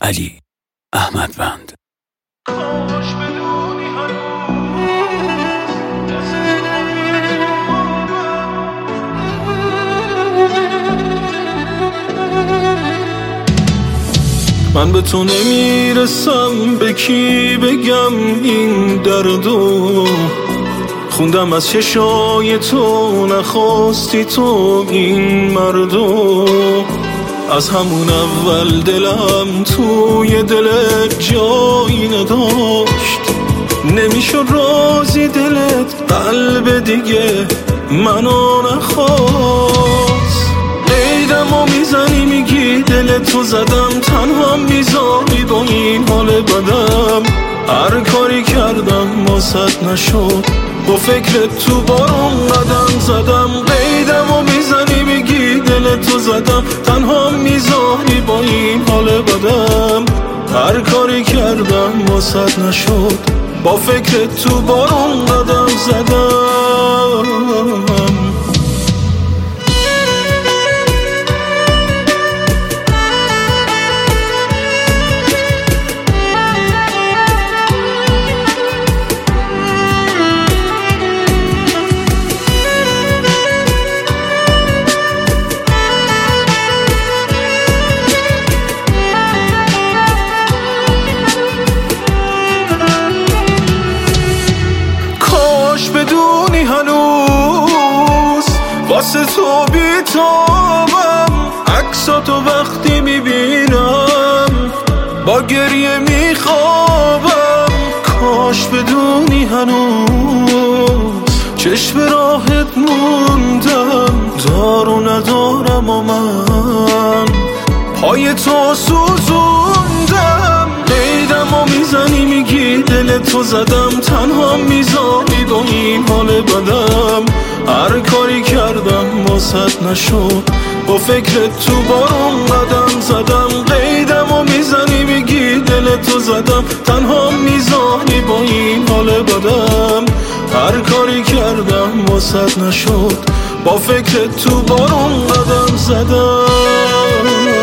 علی احمدوند. کاش بدونی من به تو نمیرسم، به کی بگم این دردو؟ خوندم از چشای تو، نخواستی تو این مردو. از همون اول دلم توی دلت جایی نداشت، نمیشد رازی دلت قلب دیگه منو نخواست. عیدم و میزنی میگی دلتو زدم، تنها میذاری با این حال بدم. هر کاری کردم واسط نشد، با فکرت تو بارون قدم زدم. قیدم و میزنی میگی دلتو زدم، تنها میذاری با این حال بدم. هر کاری کردم واسط نشد، با فکرت تو بارون قدم زدم. بدونی هنوز واسه تو بیتابم، عکساتو وقتی میبینم با گریه میخوابم. کاش بدونی هنوز چشم راحت موندم، دارو ندارم و من پای تو سوزوندم. قیدم و میزنی میگی دلتو زدم، تنها میذاری با این حال بدم. هر کاری کردم واسط نشد، با فکرت تو بارون قدم زدم. قیدم و میزنی میگی دلتو زدم، تنها میذاری با این حال بدم. هر کاری کردم واسط نشد، با فکرت تو بارون قدم زدم.